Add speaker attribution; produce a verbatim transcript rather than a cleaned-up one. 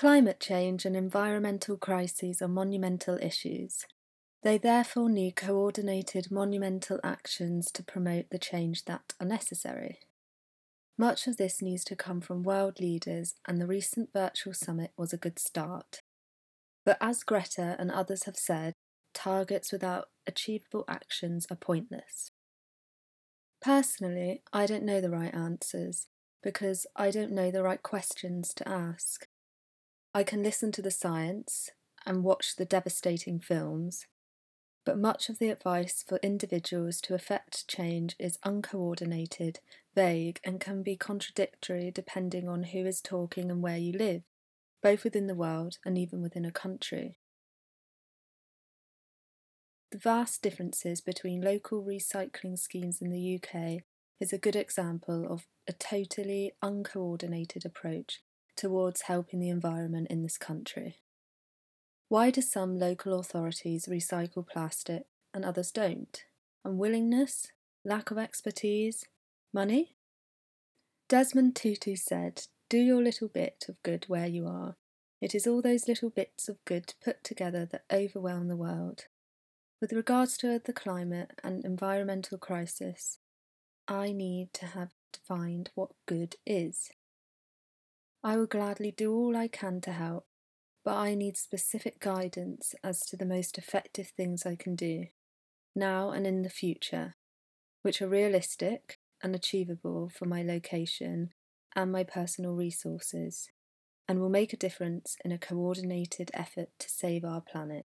Speaker 1: Climate change and environmental crises are monumental issues. They therefore need coordinated monumental actions to promote the change that are necessary. Much of this needs to come from world leaders, and the recent virtual summit was a good start. But as Greta and others have said, targets without achievable actions are pointless. Personally, I don't know the right answers, because I don't know the right questions to ask. I can listen to the science and watch the devastating films, but much of the advice for individuals to effect change is uncoordinated, vague, and can be contradictory depending on who is talking and where you live, both within the world and even within a country. The vast differences between local recycling schemes in the U K is a good example of a totally uncoordinated approach towards helping the environment in this country. Why do some local authorities recycle plastic and others don't? Unwillingness? Lack of expertise? Money? Desmond Tutu said, "Do your little bit of good where you are. It is all those little bits of good put together that overwhelm the world." With regards to the climate and environmental crisis, I need to have defined what good is. I will gladly do all I can to help, but I need specific guidance as to the most effective things I can do, now and in the future, which are realistic and achievable for my location and my personal resources, and will make a difference in a coordinated effort to save our planet.